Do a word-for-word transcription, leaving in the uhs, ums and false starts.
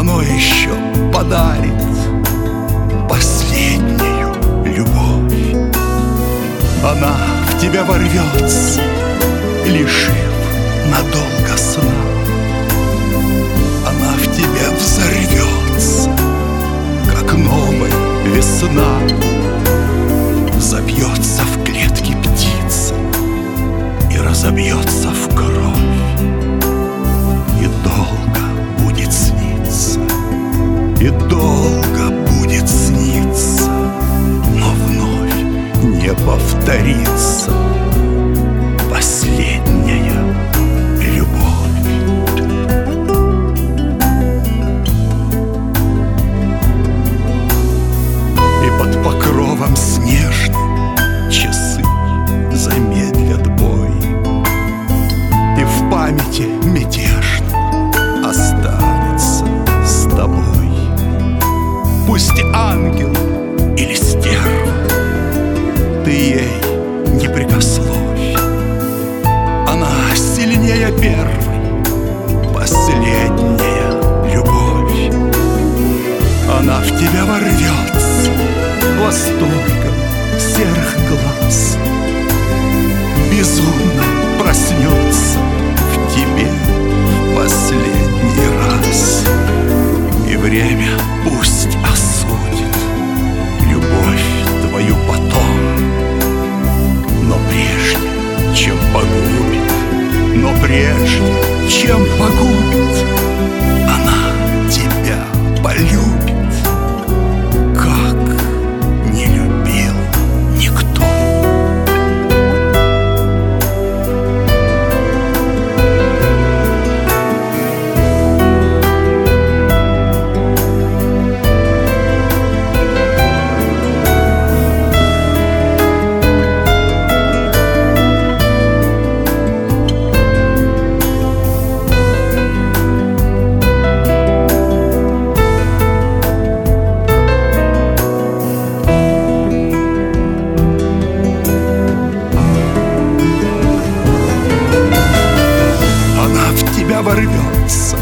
оно еще подарит последнюю любовь. Она в тебя ворвется, лишив надолго сна. Она в тебя взорвется, как новая весна. Забьется в клетке птица и разобьется в кровь, и долго будет сниться, и долго будет сниться, но вновь не повторится последняя любовь. И под покровом снежным часы замедлят бой, и в памяти мятежно останется с тобой. Пусть ангел или стерва, ты ей не прикословь. Она сильнее первой, последняя любовь. Она в тебя ворвется восторгом серых глаз, безумно проснется в тебе в последний раз. И время пусть осудит любовь твою потом, но прежде, чем погубит, но прежде, чем погубит, она тебя полюбит, как не любил никто. Ворвется